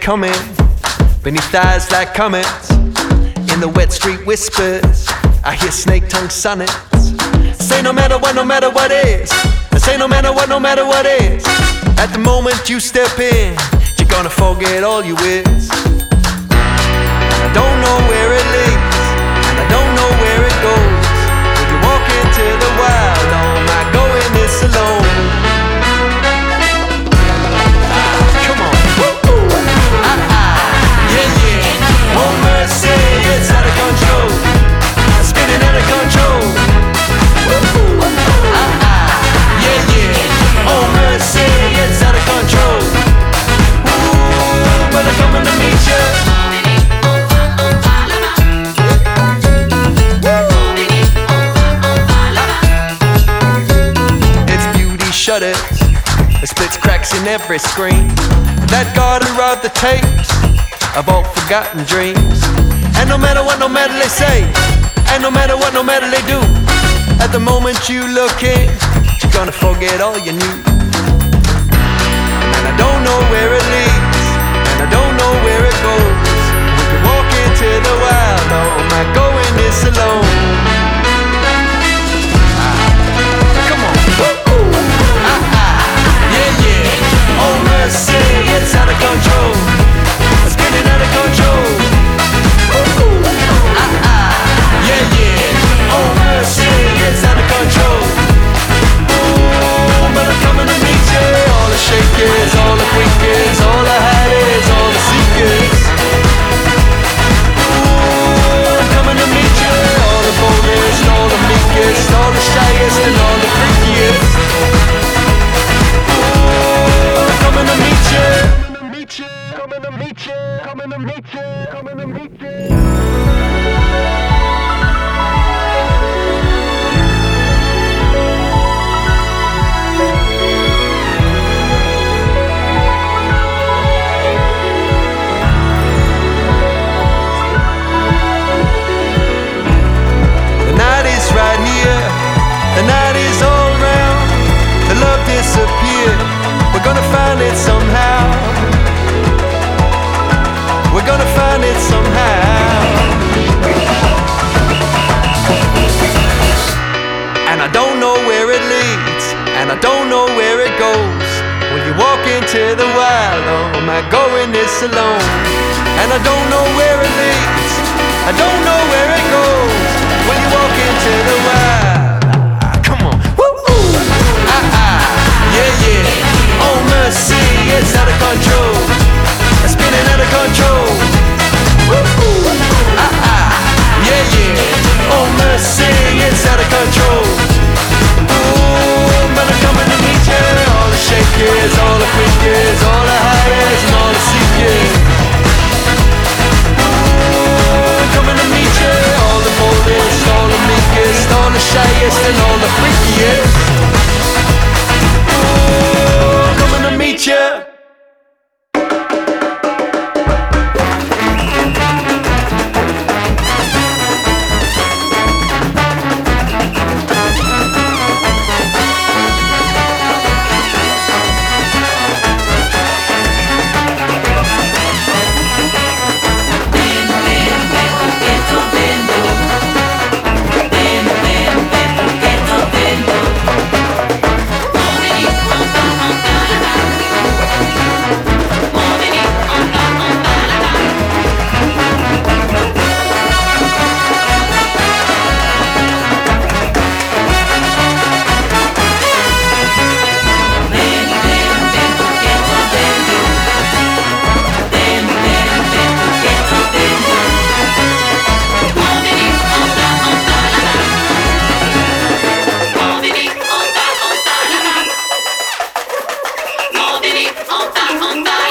coming beneath eyes like comets. In the wet street whispers, I hear snake tongue sonnets. Say no matter what is. I say no matter what is. At the moment you step in, you're gonna forget all you is. And I don't know where it leads, and I don't know where it goes. When you walk into the wild, oh, am I going this alone? Come on, woo-hoo. Yeah, yeah. Oh mercy, it's out of control. Spinning out of control. Woo-hoo. Yeah, yeah. Oh mercy, it's out of control. Ooh, but I'm coming to meet you. Shutters, it splits cracks in every screen. That garden robbed the tapes of all forgotten dreams. And no matter what, no matter they say, and no matter what, no matter they do, at the moment you look in, you're gonna forget all you knew. And I don't know where it leads, and I don't know where it goes. When you walk into the wild, oh, am I going this alone? Oh mercy, it's out of control. It's getting out of control. Yeah, yeah. Oh mercy, it's out of control. Ooh, but I'm coming to meet you. All the shakers, all the quakers, all the hiders, all the seekers. Ooh, I'm coming to meet you. All the boldest, all the meekest, all the shyest, and all the freakiest. Coming to meet you, coming to meet you, coming to meet you, coming to meet you. The night is right near, the night is all round, the love disappeared. We're gonna find it somehow. We're gonna find it somehow. And I don't know where it leads, and I don't know where it goes. When you walk into the wild, oh, am I going this alone? And I don't know where it leads, I don't know where it goes. When you walk into the wild, come on, woo-hoo. Yeah, yeah. Oh mercy, it's out of control. It's spinning out of control. Woo-hoo. Yeah, yeah. Oh mercy, it's out of control. Ooh, but I'm coming to meet you. All the shakers, all the quakers, all the hiders, and all the seekers. Ooh, I'm coming to meet you. All the boldest, all the meekest, all the shyest, and all the freakiest. Coming to meet you. On